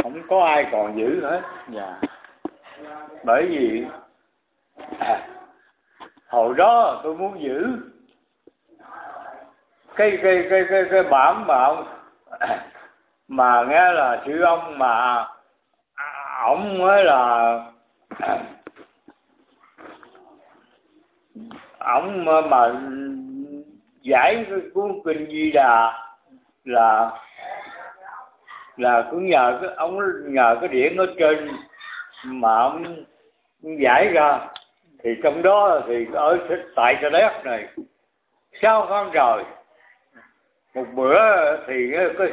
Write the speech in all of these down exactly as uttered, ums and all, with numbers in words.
không có ai còn giữ hết. Dạ. Bởi vì à, hồi đó tôi muốn giữ cái cái cái cái cái bản mà ông mà nghe là sư ông mà ổng mới là ổng mà giải cái cuốn kinh Di Đà là là cũng nhờ cái ông nhờ cái điển ở trên mà ông giải ra, thì trong đó thì ở tại Sa Đéc này sáu tháng trời một bữa thì cái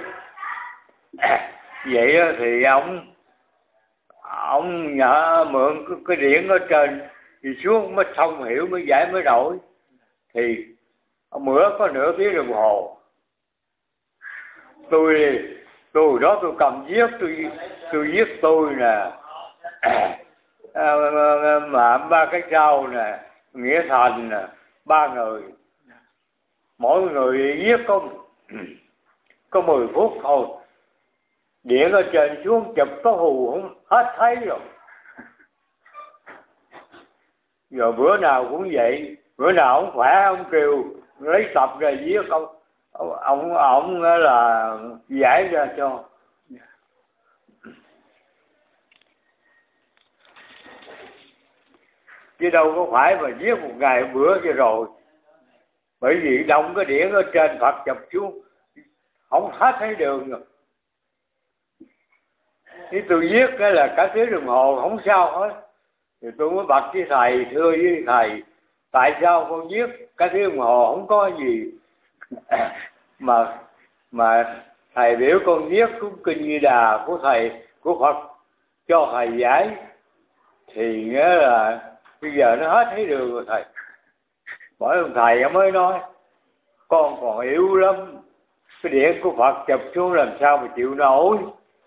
vậy thì ông ông nhờ mượn cái, cái điển ở trên thì xuống mới thông hiểu mới giải mới đổi. Thì bữa có nửa tiếng đồng hồ tôi tôi đó tôi cầm viết tôi tôi viết tôi nè mà ba cái sau nè Nghĩa Thành nè, ba người mỗi người viết có có mười phút thôi, điện ở trên xuống chụp có hù không hết thấy rồi. Rồi bữa nào cũng vậy, bữa nào ông khỏe ông kêu lấy tập ra viết ông ông ông là giải ra cho. Chứ đâu có phải mà viết một ngày một bữa cho rồi. Bởi vì đông cái điển ở trên Phật chụp xuống không hết thấy đường rồi. Thì tôi viết cái là cả tiếng đồng hồ không sao hết. Thì tôi mới bật với thầy, thưa với thầy, tại sao con viết cả tiếng đồng hồ không có gì mà mà thầy biểu con viết cuốn kinh Di Đà của thầy, của Phật cho thầy giải, thì nghĩa là bây giờ nó hết thấy đường rồi thầy. Bởi ông thầy ông mới nói con còn yếu lắm, cái điện của Phật chụp xuống làm sao mà chịu nổi.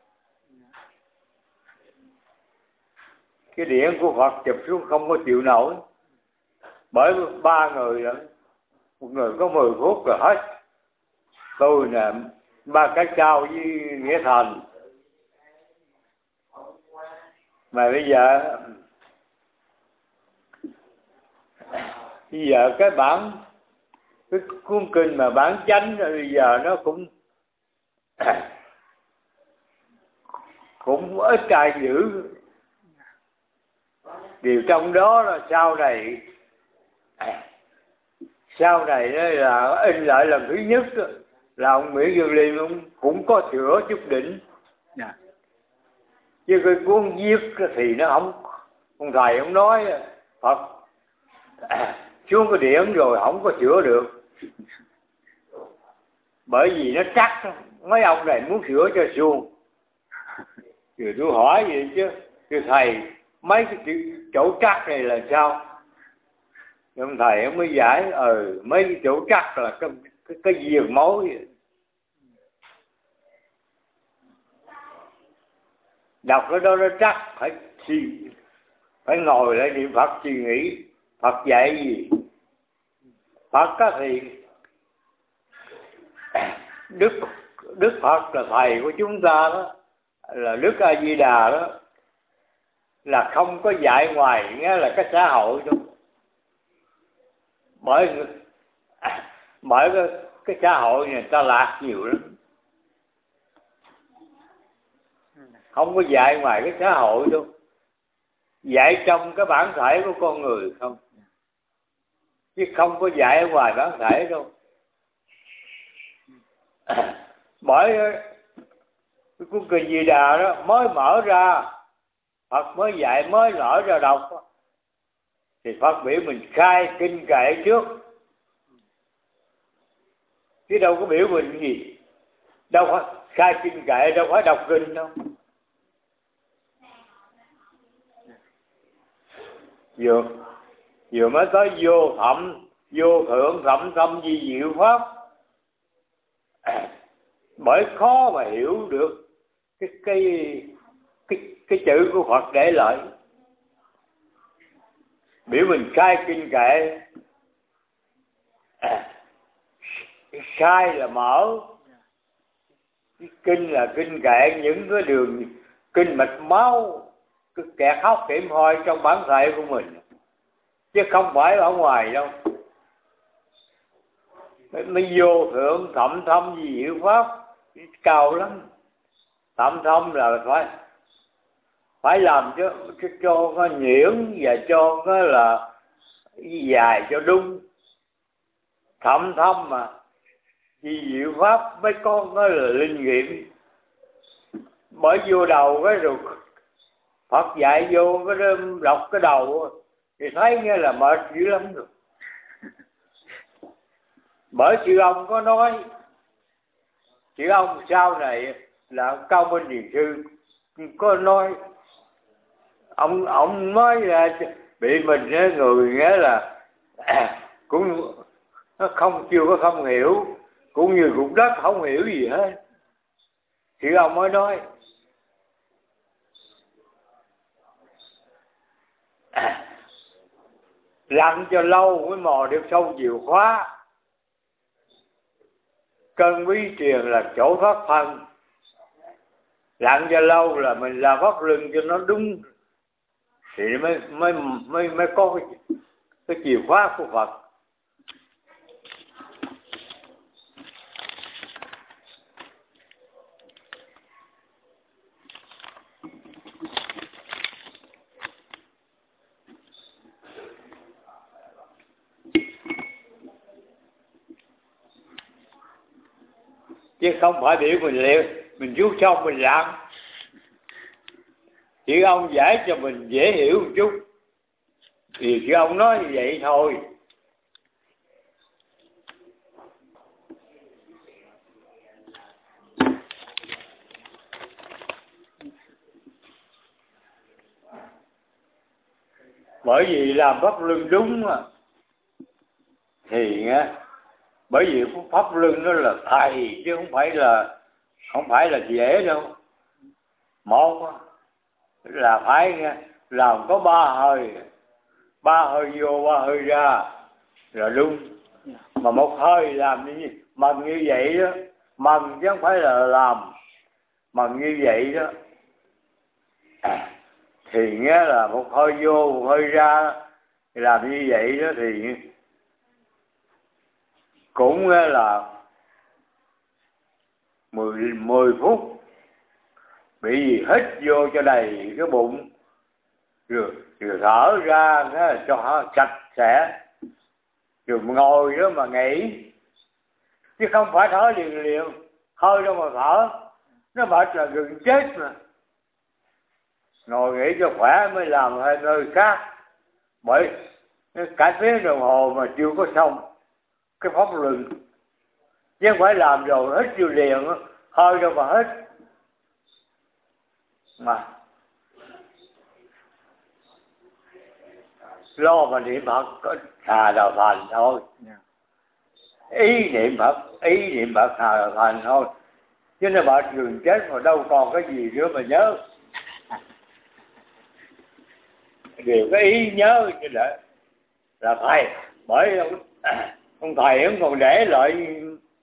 Cái điện của Phật chụp xuống không có chịu nổi. Bởi ba người đó, một người có mười phút rồi hết. Tôi nè, ba cái cao với Nghĩa Thành. Mà bây giờ bây giờ cái bản cái cuốn kinh mà bản chánh bây giờ nó cũng cũng ít ai giữ. Điều trong đó là sau này sau này đó là in lại lần thứ nhất đó, là ông Nguyễn Dương Liêm ông cũng có sửa chút đỉnh. Dạ. Chứ cái cuốn viết thì nó không, ông thầy ông nói Phật xuống cái điểm rồi không có sửa được. Bởi vì nó chắc, mấy ông này muốn sửa cho suông. Rồi tôi hỏi vậy chứ, thưa thầy, mấy cái chỗ chắc này là sao? Ông thầy ông mới giải, ừ, mấy cái chỗ chắc là cái, cái, cái viền mối. Đọc cái đó nó chắc, phải suy, phải ngồi lại niệm Phật suy nghĩ, Phật dạy gì? Phật á thì Đức Đức Phật là thầy của chúng ta đó, là Đức A Di Đà đó, là không có dạy ngoài nghe là cái xã hội đâu. Bởi bởi cái, cái xã hội này ta lạc nhiều lắm, không có dạy ngoài cái xã hội đâu, dạy trong cái bản thể của con người không, chứ không có dạy ở ngoài bản thể đâu. Bởi cái cuốn kinh Di Đà đó mới mở ra, Phật mới dạy mới mở ra đọc, thì Phật biểu mình khai kinh kệ trước, chứ đâu có biểu mình gì. Đâu phải khai kinh kệ, đâu phải đọc kinh đâu. Vừa vừa mới tới vô thẩm, vô thượng thẩm tâm di diệu pháp. Bởi khó mà hiểu được cái cái cái cái chữ của Phật để lại. Biểu mình khai kinh kệ, à, khai là mở, kinh là kinh kệ, những cái đường kinh mạch máu, cái kẹt hóc hiểm hoi trong bản thể của mình, chứ không phải ở ngoài đâu. Mới vô thượng thậm thâm gì diệu pháp cao lắm. Thậm thâm là phải phải làm cho cho, cho nó nhuyễn và cho nó là dài cho đúng. Thậm thâm mà vì diệu pháp mấy con nó là linh nghiệm. Bởi vô đầu cái rồi Phật dạy vô cái đọc cái đầu thì thấy nghe là mệt dữ lắm rồi. Bởi sư ông có nói, sư ông sau này là Cao Minh Thiền Sư có nói, ông ông nói là bị mình người nghĩa là à, cũng không chưa có không hiểu, cũng như cục đất không hiểu gì hết. Sư ông mới nói à, lặn cho lâu mới mò được sâu chìa khóa. Cơn bí truyền là chỗ thoát thân. Lặn cho lâu là mình làm pháp luân cho nó đúng thì mới mới mới mới có cái, cái chìa khóa của Phật. Chứ không phải biểu mình liệu mình rút xong mình làm. Chỉ ông giải cho mình dễ hiểu một chút thì chứ ông nói như vậy thôi. Bởi vì làm pháp luân đúng mà thì nghe, bởi vì pháp luân đó là thầy chứ không phải là không phải là dễ đâu. Một là phải nghe, làm có ba hơi, ba hơi vô ba hơi ra là đúng. Mà một hơi làm như mần như vậy đó, mần chứ không phải là làm, mần như vậy đó à, thì nghe là một hơi vô một hơi ra, làm như vậy đó thì cũng nghe là mười mười phút bị gì hít vô cho đầy cái bụng rồi, rồi thở ra nghe cho sạch sẽ rồi ngồi đó mà nghỉ, chứ không phải thở liền liền, hơi đâu mà thở, nó mệt là gần chết mà. Ngồi nghỉ cho khỏe mới làm hơi nơi khác. Bởi cả tiếng đồng hồ mà chưa có xong cái pháp luân, chứ không phải làm rồi hít vô liền, hơi đâu mà hít mà lo mà niệm Phật có thà đầu thành thôi. Ý niệm Phật, ý niệm Phật thà đầu thành thôi, chứ nó mệt gần chết mà đâu còn cái gì nữa mà nhớ. Điều cái ý nhớ chứ là là thầy, bởi ông, ông thầy ông còn để lại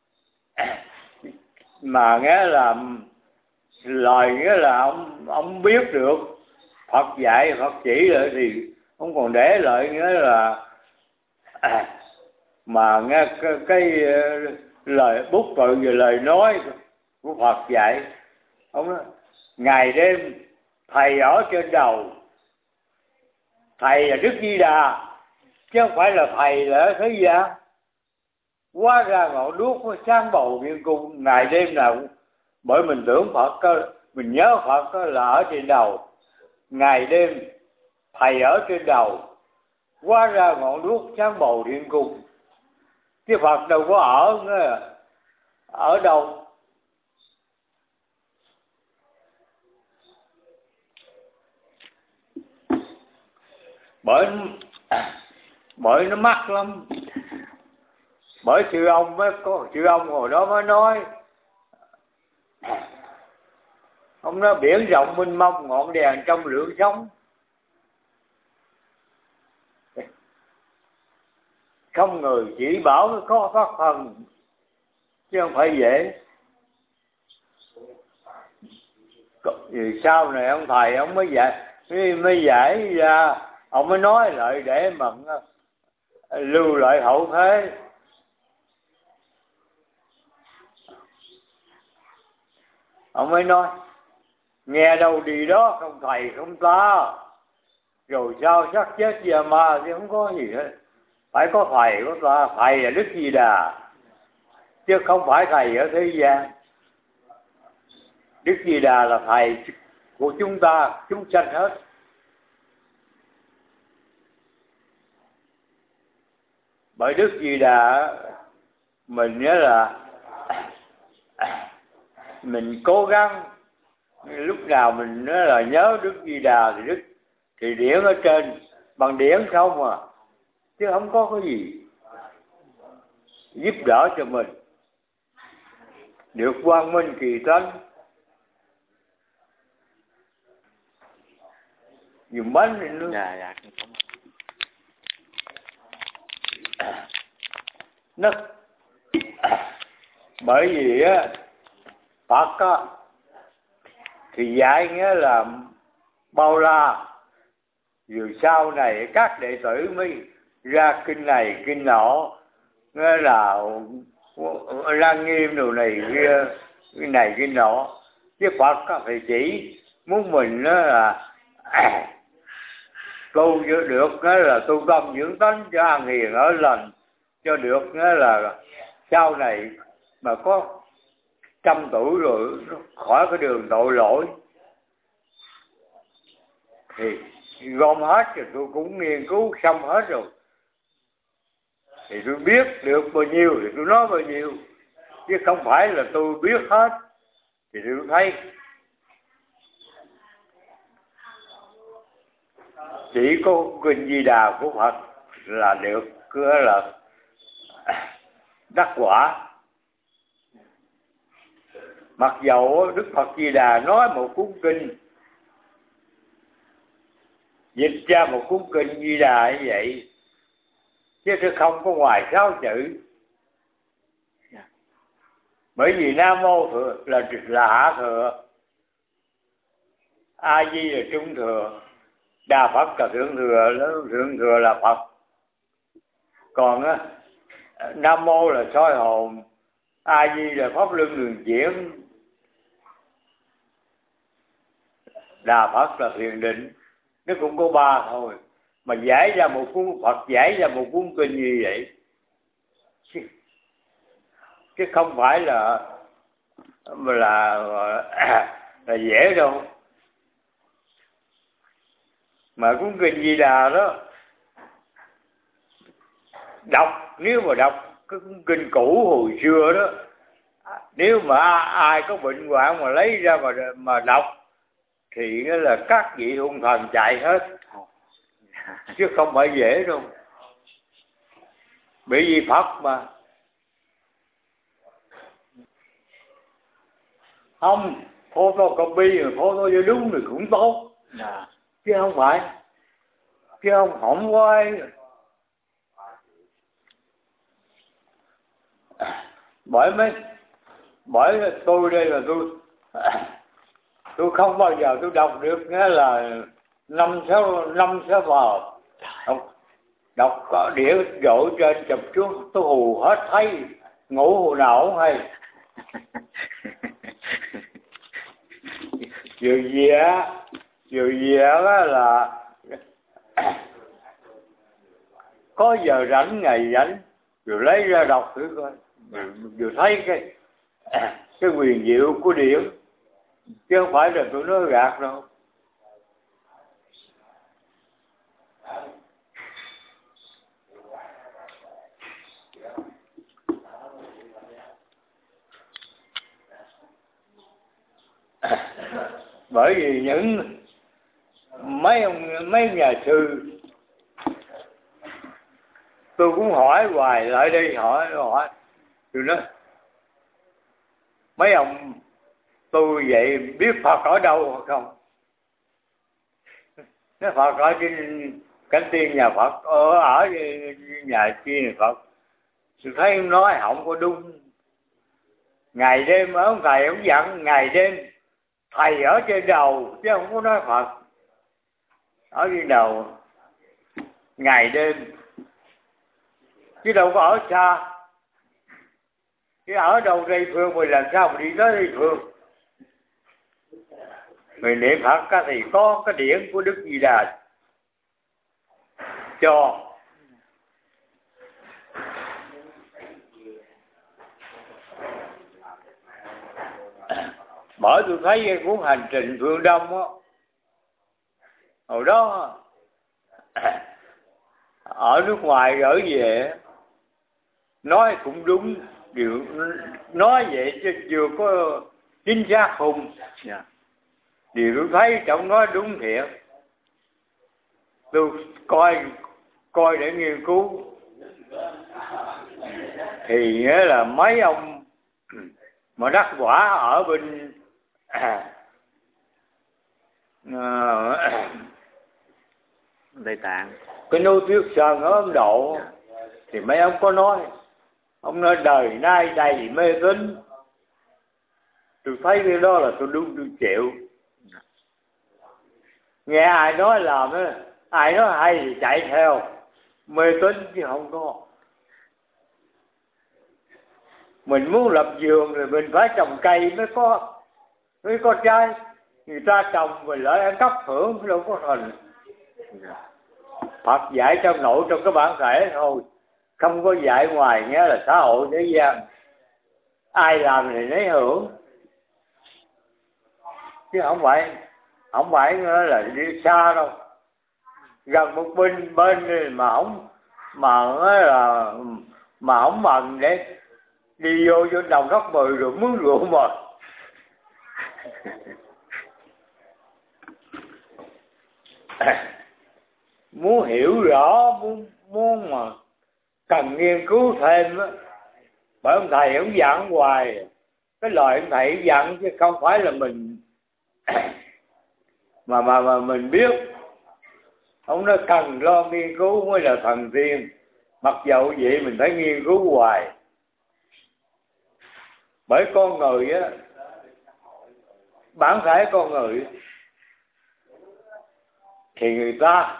mà nghe là lời nghĩa là ông ông biết được Phật dạy Phật chỉ lại thì ông còn để lại nghĩa là à, mà nghe cái, cái lời bút tự về lời nói của Phật dạy. Ông nói ngày đêm thầy ở trên đầu, thầy là Đức Di Đà chứ không phải là thầy là thế gian. Hóa ra ngọn đuốc có sáng bầu viên cung ngày đêm nào, bởi mình tưởng Phật có, mình nhớ Phật có là ở trên đầu, ngày đêm thầy ở trên đầu, hóa ra ngọn đuốc sáng bầu thiên cung, chứ Phật đâu có ở nữa, ở đâu. Bởi bởi nó mắc lắm. Bởi sư ông mới có, sư ông hồi đó mới nói, ông nói biển rộng mênh mông ngọn đèn trong lửa sống, không người chỉ bảo mới có phát thần chứ không phải dễ. Vì sau này ông thầy ông mới dạy mới giải ra, ông mới nói lại để mà lưu lại hậu thế. Ông mới nói nghe đâu đi đó, không thầy không ta, rồi sao xác chết giờ ma thì không có gì hết, phải có thầy có ta. Thầy là Đức Di Đà chứ không phải thầy ở thế gian. Đức Di Đà là thầy của chúng ta, chúng sanh hết. Bởi Đức Di Đà mình nhớ là mình cố gắng lúc nào mình nói là nhớ Đức Di Đà thì Đức thì điển ở trên bằng điển không à, chứ không có cái gì giúp đỡ cho mình được quang minh kỳ tánh. Dùng bánh thì nó dạ, dạ. nó bởi vì á Phật á thì dạy nghĩa là bao la, rồi sau này các đệ tử mới ra kinh này kinh nọ, nghĩa là Lăng Nghiêm đồ này kia, cái này cái nọ. Chứ Phật á thì chỉ muốn mình đó là tu cho được, nghĩa là tu tâm dưỡng tánh cho an hiền ở lành cho được, nghĩa là sau này mà có trăm tuổi rồi khỏi cái đường tội lỗi thì gom hết rồi tôi cũng nghiên cứu xong hết rồi thì tôi biết được bao nhiêu thì tôi nói bao nhiêu, chứ không phải là tôi biết hết. Thì tôi thấy chỉ có kinh Di Đà của Phật là được, cứ là đắc quả. Mặc dầu Đức Phật Di Đà nói một cuốn kinh, dịch ra một cuốn kinh Di Đà như vậy, chứ tôi không có ngoài sáu chữ. Bởi vì Nam Mô thừa là là hạ thừa, A Di là trung thừa, Đà Phật là thượng thừa, thượng thừa là Phật. Còn á Nam Mô là soi hồn, A Di là pháp luân đường chuyển, Đà Phật là thiền định. Nó cũng có ba thôi, mà giải ra một cuốn Phật giải ra một cuốn kinh như vậy, chứ, chứ không phải là là là dễ đâu. Mà cuốn kinh Di Đà đó đọc, nếu mà đọc cái cuốn kinh cũ hồi xưa đó, nếu mà ai có bệnh hoạn mà lấy ra mà mà đọc thì nó là các vị hung thần chạy hết, chứ không phải dễ đâu. Bởi vì Phật mà không photocopy rồi photo cho đúng thì cũng tốt, Dạ. chứ không phải, chứ không không có ai. Bởi mấy bởi tôi đây là tôi tôi không bao giờ tôi đọc được, nghĩa là năm sáu năm sáu vào đọc, đọc có đĩa dội trên chụp xuống tôi hù hết, thấy ngủ hồi nào không hay. Vừa gì á vừa gì á là có giờ rảnh ngày rảnh rồi lấy ra đọc thử coi, vừa thấy cái cái quyền diệu của điển, chứ không phải là tôi nói gạt đâu. Bởi vì những mấy ông mấy nhà sư tôi cũng hỏi hoài, lại đây hỏi hỏi tôi nói mấy ông tôi vậy biết Phật ở đâu không? Nói Phật ở trên cánh tiên nhà Phật, ở ở nhà kia nhà Phật. Tôi thấy ông nói không có đúng. Ngày đêm ở ông thầy ông dặn ngày đêm thầy ở trên đầu chứ không có nói Phật. Ở trên đầu ngày đêm, chứ đâu có ở xa. Chứ ở đâu đây phương mình làm sao mà đi tới đây phương. Mình niệm Phật á thì có cái điển của Đức Di Đà cho. Bởi tôi thấy cái cuốn Hành Trình Phương Đông á, hồi đó ở nước ngoài gửi về nói cũng đúng, điều nói vậy chứ chưa có chính xác không. Yeah. Điều tôi thấy trong nói đúng thiệt. Tôi coi coi để nghiên cứu thì nghĩa là mấy ông mà đắc quả ở bên à, à, Tây Tạng, cái nô Tuyết Sơn ở Ấn Độ thì mấy ông có nói, ông nói đời nay đầy mê tín. Tôi thấy cái đó là tôi đúng, tôi chịu. Nghe ai nói làm đó, ai nói hay thì chạy theo, mê tín chứ không có. Mình muốn lập vườn thì mình phải trồng cây mới có mới có trái. Người ta trồng mình lại ăn cắp hưởng đâu có thành. Phật dạy trong nội trong cái bản thể thôi, không có dạy ngoài nghĩa là xã hội thế gian. Ai làm thì lấy hưởng, chứ không phải không phải là đi xa đâu. Gần một bên bên mà không mà là mà không mần để đi vô vô đồng góc mười rồi muốn rượu mà. Muốn hiểu rõ, muốn muốn mà cần nghiên cứu thêm á. Bởi ông thầy ông dặn hoài, cái lời ông thầy dặn chứ không phải là mình mà mà mà mình biết. Ông nói cần lo nghiên cứu mới là thần tiên. Mặc dầu vậy mình phải nghiên cứu hoài. Bởi con người á, bản thể con người thì người ta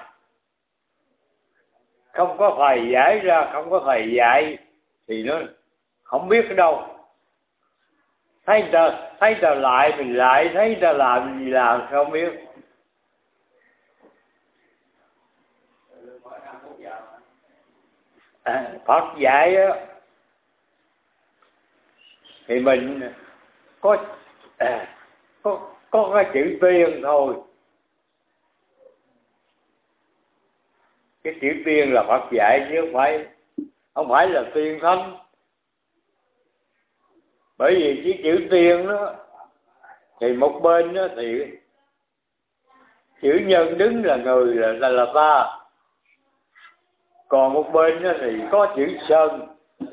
không có thầy giải ra, không có thầy dạy thì nó không biết ở đâu. Thấy người ta, thấy người ta lại mình lại, thấy người ta làm gì làm không biết. À, Phật dạy á thì mình có à, có có cái chữ tiên thôi. Cái chữ tiên là Phật dạy chứ không phải không phải là tiên thánh. Bởi vì cái chữ tiên đó thì một bên đó thì chữ nhân đứng là người là là, là ta, còn một bên đó thì có chữ sơn.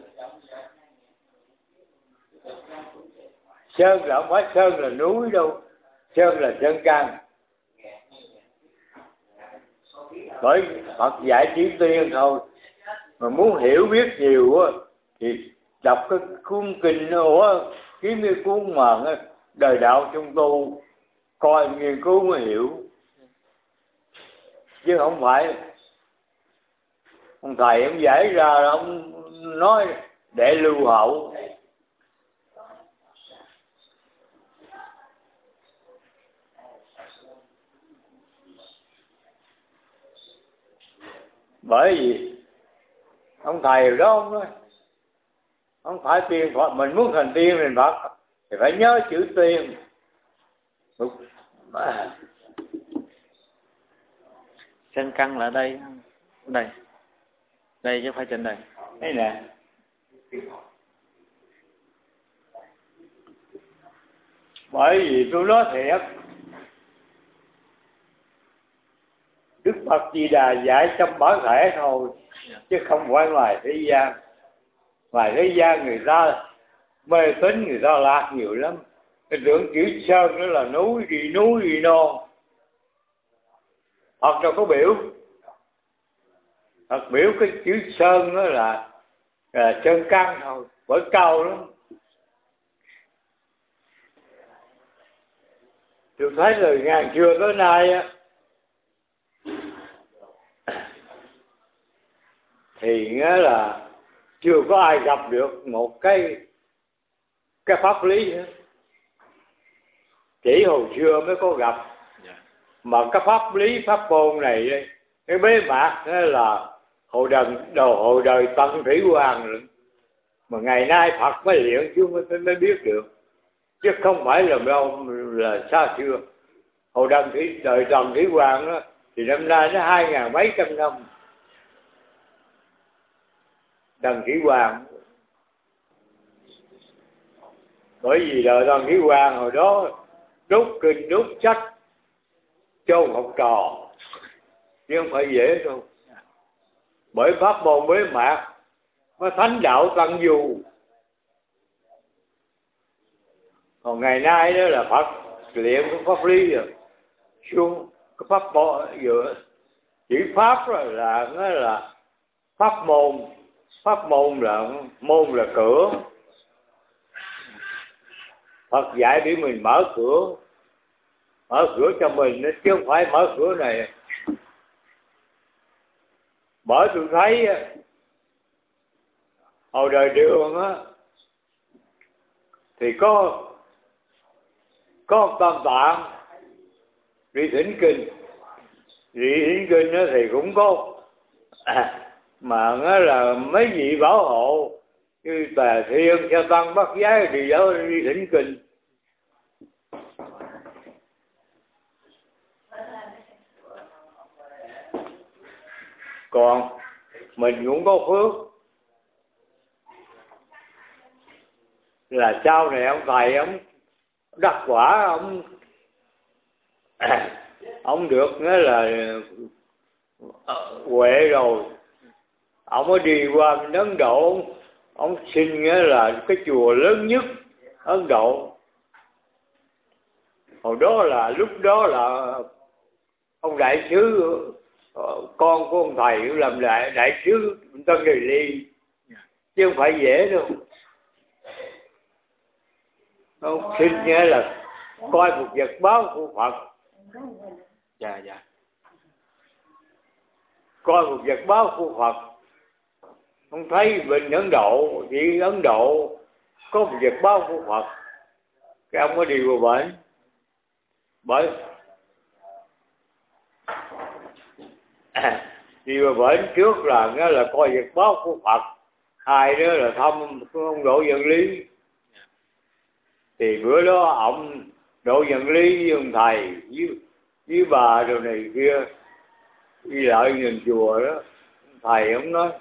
Sơn là không phải sơn là núi đâu, sơn là sơn căn. Bởi Phật dạy chữ tiên thôi. Mà muốn hiểu biết nhiều á thì đọc cái cuốn kinh đó, kiếm cái cuốn mà Đời Đạo Trung Tu, coi nghiên cứu mới hiểu. Chứ không phải ông thầy ông giải ra là ông nói để lưu hậu. Bởi vì ông thầy đó ông nói không phải tiên Phật, mình muốn thành tiên thành Phật thì phải nhớ chữ tiên. chân căn là ở đây, đây, đây chứ phải trên đây. Đây nè. Bởi vì tôi nói thiệt, Đức Phật Di Đà dạy trong bản thể thôi, chứ không phải ngoài thế gian. Ngoài thế gian người ta mê tín, người ta lạc nhiều lắm. Cái tưởng chữ sơn đó là núi, đi núi đi non. Phật đâu có biểu. Phật biểu cái chữ sơn đó là, là sơn căn thôi, bởi cao lắm. tôi thấy từ ngàn xưa tới nay á, thì nghĩa là chưa có ai gặp được một cái cái pháp lý nữa. Chỉ hồi xưa mới có gặp. Mà cái pháp lý pháp môn này, cái bế mạc là hồi đời, đầu hồi đời Tân Thủy Hoàng rồi. Mà ngày nay Phật mới luyện chứ mới, mới biết được, chứ không phải là đâu là xa xưa. Hồi đời Thủy, đời Tân Thủy Hoàng đó, thì năm nay nó hai ngàn mấy trăm năm. Tân Thủy Hoàng, bởi vì đời Tân Thủy Hoàng hồi đó đúc kinh đúc sách cho học trò, chứ không phải dễ đâu. Bởi pháp môn bế mạc nó thánh đạo tăng du. Còn ngày nay đó là Phật luyện cái pháp lý rồi, xuống cái pháp môn vừa chỉ pháp rồi là nó là pháp môn. Pháp môn là môn là cửa. Phật dạy để mình mở cửa, mở cửa cho mình chứ không phải mở cửa này. Bởi tôi thấy hồi đời Đường á thì có có Tam Tạng đi thỉnh kinh, đi thỉnh kinh đó thì cũng có à, mà nó là mấy vị bảo hộ như Tề Thiên, Sa Tăng, Bắc Giái thì đó đi thỉnh kinh. Còn mình cũng có phước là sau này ông thầy ông đắc quả, ông ông được nghĩa là huệ rồi, ông mới đi qua Ấn Độ, ông xin nghĩa là cái chùa lớn nhất Ấn Độ. Hồi đó là lúc đó là ông đại sứ, con của ông thầy làm đại đại sứ Tân Kỳ Ly, chứ không phải dễ đâu. Ông xin nghĩa là coi một vật báo của Phật. Dạ dạ. Coi một vật báo của Phật. Ông thấy bên Ấn Độ, chỉ Ấn Độ có một vật báo của Phật. Cái ông mới đi vào bệnh. Bởi đi vào bệnh trước là nghe là coi vật báo của Phật, hai đó là thăm ông Độ Dân Lý. Thì bữa đó ông Độ Dân Lý với ông thầy với, với bà rồi này kia đi lại nhìn chùa đó, thầy ông nói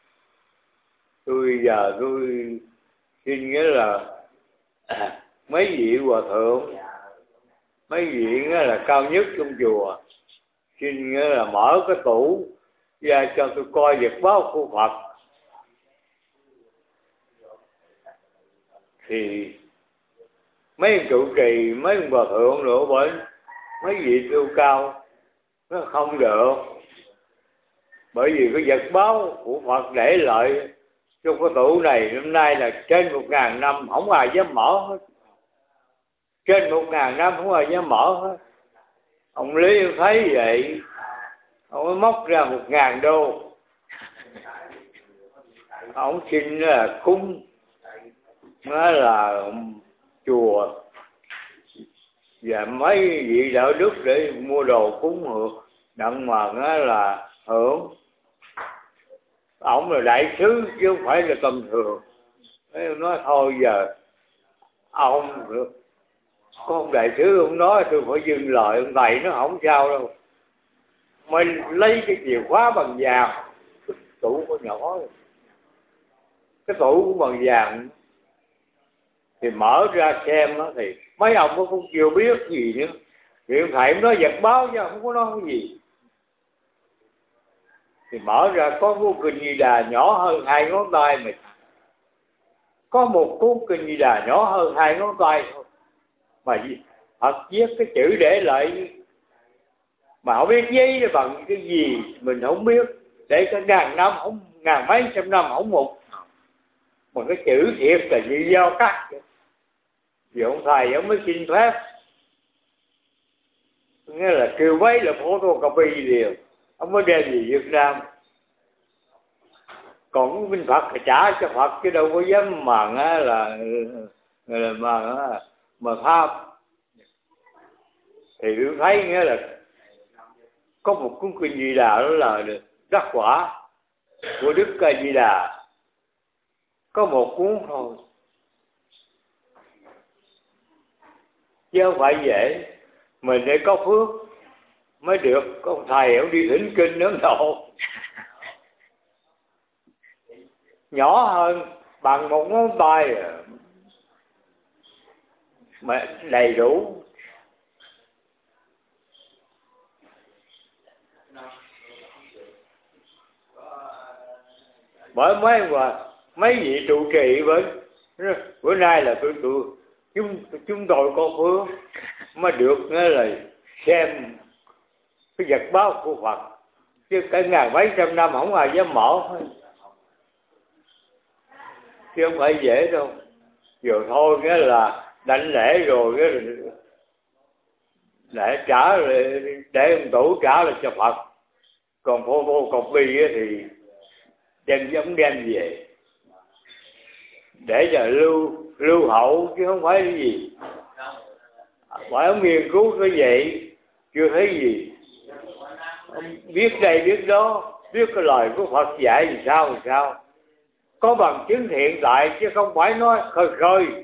tôi giờ tôi xin nghĩa là à, mấy vị hòa thượng, mấy vị nghĩa là cao nhất trong chùa, xin nghĩa là mở cái tủ ra cho tôi coi vật báo của Phật. Thì mấy ông trụ trì, mấy ông hòa thượng nữa bệnh, mấy vị tu cao nó không được, bởi vì cái vật báo của Phật để lại trong cái tủ này năm nay là trên một ngàn năm không ai dám mở hết, trên một ngàn năm không ai dám mở hết. Ông Lý thấy vậy, ông mới móc ra một ngàn đô, ông xin là cúng, nó là chùa và mấy vị đạo đức để mua đồ cúng hưởng đặng mà nó là hưởng. Ông là đại sứ chứ không phải là tầm thường. Thế nói thôi giờ ông có ông đại sứ ông nói tôi phải dừng lời ông thầy, nó không sao đâu. Mình lấy cái chìa khóa bằng vàng, cái tủ có nhỏ, cái tủ cũng bằng vàng, thì mở ra xem đó, thì mấy ông cũng không chịu biết gì nữa. Thì ông thầy nói vật báo chứ không có nói cái gì. Thì mở ra có cuốn Kinh Di Đà nhỏ hơn hai ngón tay mình, có một cuốn Kinh Di Đà nhỏ hơn hai ngón tay thôi, mà Phật viết cái chữ để lại mà không biết giấy là bằng cái gì mình không biết, để cả ngàn năm không, ngàn mấy trăm năm không một, mà cái chữ thiệt là như dao cắt. Thì ông thầy ông mới xin phép nghĩa là kêu mấy là photocopy liền, ông mới đem về Việt Nam. Còn Minh Phật thì trả cho Phật chứ đâu có dám mà là, là mà mà tham. Thì tôi thấy nghĩa là có một cuốn kinh Di Đà đó là Đắc Quả của Đức A Di Đà, có một cuốn thôi chứ không phải dễ. Mình để có phước mới được. Có thầy ông đi thỉnh kinh Ấn Độ nhỏ hơn bằng một ngón tay mà đầy đủ. Bởi mấy mà mấy vị trụ trì với bữa nay là tôi tụi chúng chúng tôi có phước mới được nghe là xem cái vật báo của Phật, chứ cả ngàn mấy trăm năm không ai dám mở, chứ không phải dễ đâu. Rồi thôi nghĩa là đảnh lễ rồi cái để trả để ông Tổ trả lại cho Phật, còn photocopy thì đem giống đem về để cho lưu lưu hậu chứ không phải cái gì. Bởi ông nghiên cứu cái vậy chưa thấy gì, ông biết đây biết đó, biết cái lời của Phật dạy thì sao thì sao, có bằng chứng hiện tại chứ không phải nói khơi khơi.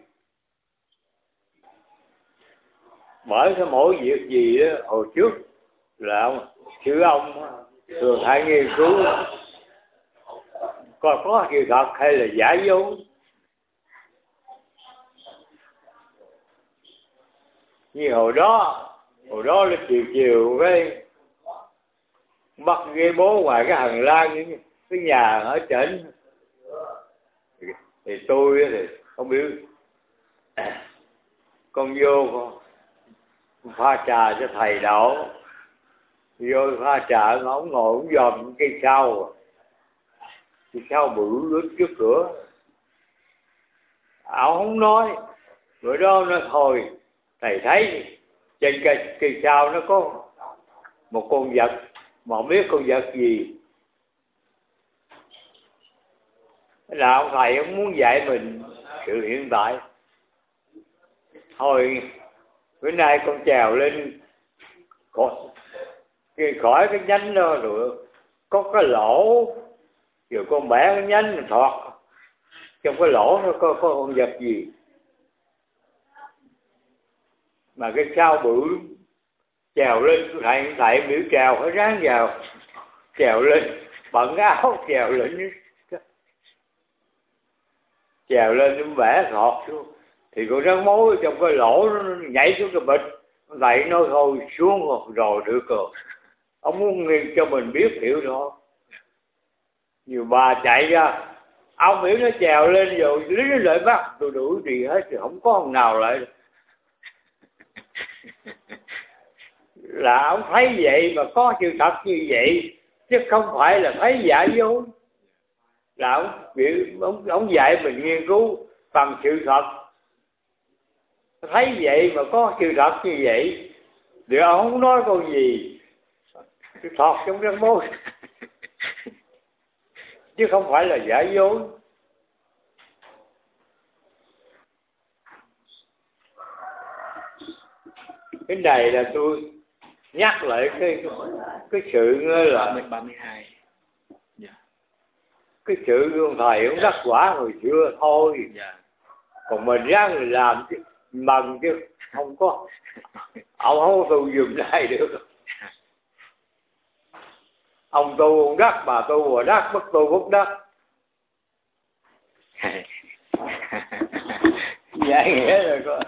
Bởi cái mỗi việc gì đó, hồi trước là ông chữ ông thường hay nghiên cứu coi có sự thật hay là giả dối. Như hồi đó hồi đó là chiều chiều cái bắt ghế bố ngoài cái hành lang cái nhà ở trển thì tôi thì không biết con vô con pha trà cho thầy đổ, vô pha trà ông ngồi ông dòm cây sau cây sau bự lướt trước cửa, ổng không nói. Bữa đó nó thôi thầy thấy trên cây cây sau nó có một con vật mà không biết con vật gì. Là ông thầy ông muốn dạy mình sự hiện tại. Thôi bữa nay con trèo lên khỏi khỏi cái nhánh đó rồi có cái lỗ, rồi con bẻ cái nhánh thọt trong cái lỗ nó có, có con vật gì mà cái sao bự. Trèo lên thầy thầy biểu trèo phải ráng vào, trèo lên bận áo trèo lên trèo lên nó bẻ thọt xuống thì con rắn mối trong cái lỗ nó nhảy xuống cái bịch. Vậy nói thôi xuống rồi được rồi. Ông muốn nghe cho mình biết hiểu thôi. Nhiều bà chạy ra ông biểu nó trèo lên rồi lý nó lại bắt tôi đuổi gì hết thì không có ông nào lại. Là ông thấy vậy mà có sự thật như vậy chứ không phải là thấy giả dối. Là ông, ông, ông dạy mình nghiên cứu bằng sự thật, thấy vậy mà có sự thật như vậy thì ông không nói câu gì thọt trong răng môi chứ không phải là giả dối. Cái này là tôi nhắc lại cái cái sự là ba mươi hai yeah. Cái sự ông thầy ông Đắc Quả hồi xưa thôi yeah. Còn mình ráng làm chứ mần chứ không có ông không có tu dùm lại được. Ông tu ông đắc, bà tu bà đắc, bất tu bất đắc. Giải nghĩa rồi con.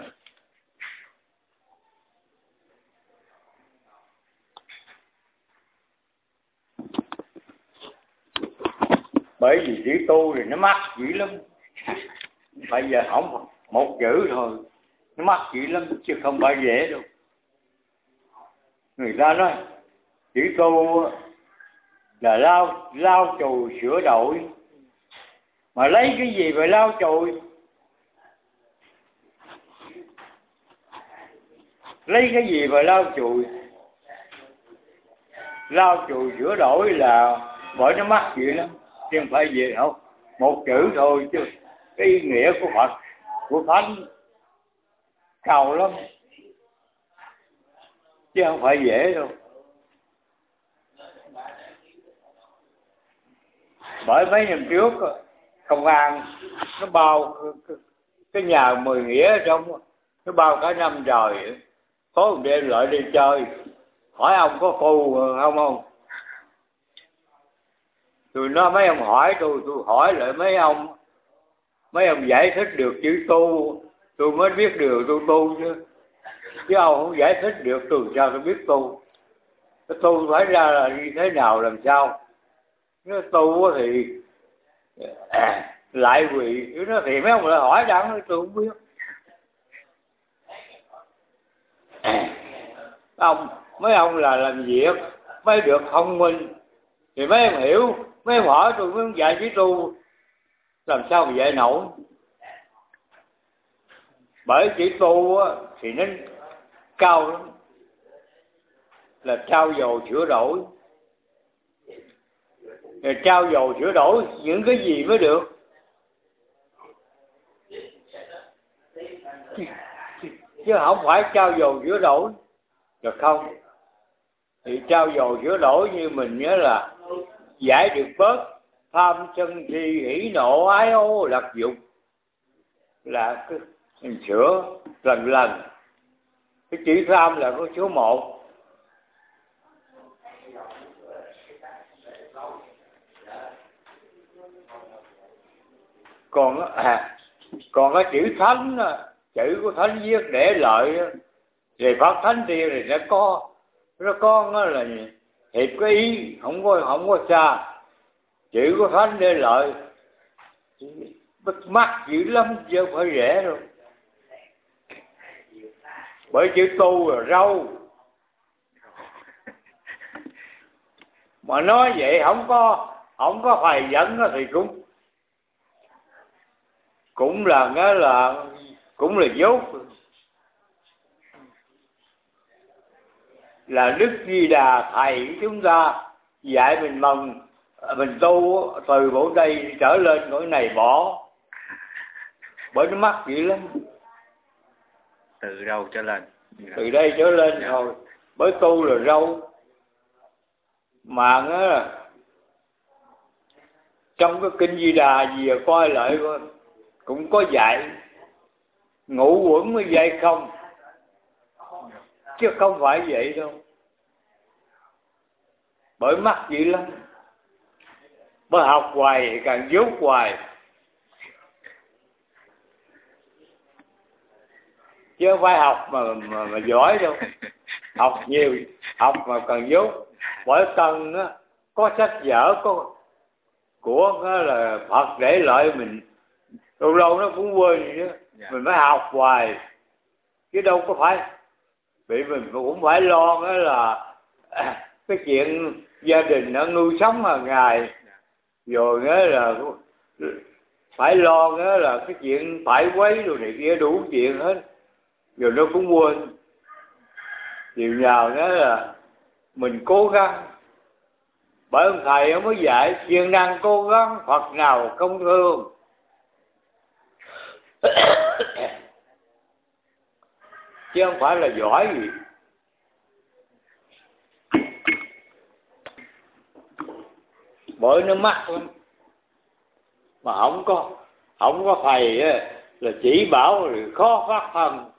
Bởi vì chữ tu thì nó mắc dữ lắm. Bây giờ không một chữ thôi nó mắc dữ lắm chứ không phải dễ đâu. Người ta nói chữ tu là lau lau chùi sửa đổi, mà lấy cái gì mà lau chùi? Lấy cái gì mà lau chùi? lau chùi sửa đổi là bởi nó mắc gì lắm, chứ không phải gì đâu, một chữ thôi chứ cái ý nghĩa của Phật, của Thánh cao lắm, chứ không phải dễ đâu. Bởi mấy năm trước công an nó bao cái nhà mười nghĩa ở trong, nó bao cả năm trời, tối một đêm lại đi chơi, hỏi ông có phù không không? Tôi nói mấy ông hỏi tôi, tôi hỏi lại mấy ông, mấy ông giải thích được chữ tu, tôi mới biết được tôi tu chứ, chứ ông không giải thích được tôi sao tôi biết tu. Cái tu phải ra là như thế nào làm sao? Nó tu thì à, lại quỳ, nó thì mấy ông lại hỏi đặng tôi không biết. À, ông mấy ông là làm việc mới được thông minh thì mấy em hiểu, mấy em hỏi tôi mới dạy chứ tu làm sao mà dạy nổi. Bởi chữ tu á, thì nó cao lắm, là trao dồi sửa đổi. Rồi trao dồi sửa đổi những cái gì mới được? Chứ không phải trao dồi sửa đổi được không? Thì trao dồi sửa đổi như mình nhớ là giải được bớt tham sân si hỉ nộ ái ố lạc dục, là cái mình sửa lần lần. Cái chữ tham là có số một. Còn à, còn cái chữ thánh, chữ của thánh viết để lợi, rồi Phật thánh tiên thì nó có, nó có nó là hiệp cái ý, không có không có xa. Chữ của thánh để lợi bắt mắc dữ lắm chứ không phải rẻ đâu. Bởi chữ tu là râu, mà nói vậy không có không có phải dẫn thì cũng cũng là nghĩa là cũng là dốt. Là Đức Di Đà thầy chúng ta dạy mình mừng mình tu từ bộ đây trở lên cõi này bỏ, bởi nó mắc dữ lắm. Từ đâu trở lên? Từ đây trở lên rồi, bởi tu là râu. Mà nó trong cái kinh Di Đà gì coi lại cũng có dạy ngũ quẩn mới dạy không, chứ không phải vậy đâu. Bởi mắc dữ lắm, bởi học hoài thì càng dốt hoài, chứ không phải học mà mà, mà giỏi đâu. Học nhiều, học mà càng dốt. Bởi cần á, có sách vở có của đó là Phật để lợi mình, lâu lâu nó cũng quên vậy đó. Yeah. Mình phải học hoài, chứ đâu có phải bị mình cũng phải lo đó là à, cái chuyện gia đình nó nuôi sống hàng ngày. Yeah. Rồi đó là phải lo đó là cái chuyện phải quấy rồi này kia đủ chuyện hết, rồi nó cũng quên. Điều nào đó là mình cố gắng, bởi ông thầy ông mới dạy siêng năng cố gắng, Phật nào không thương. Chứ không phải là giỏi gì. Bởi nó mắc lắm, mà không có không có thầy là chỉ bảo rồi khó phát thân.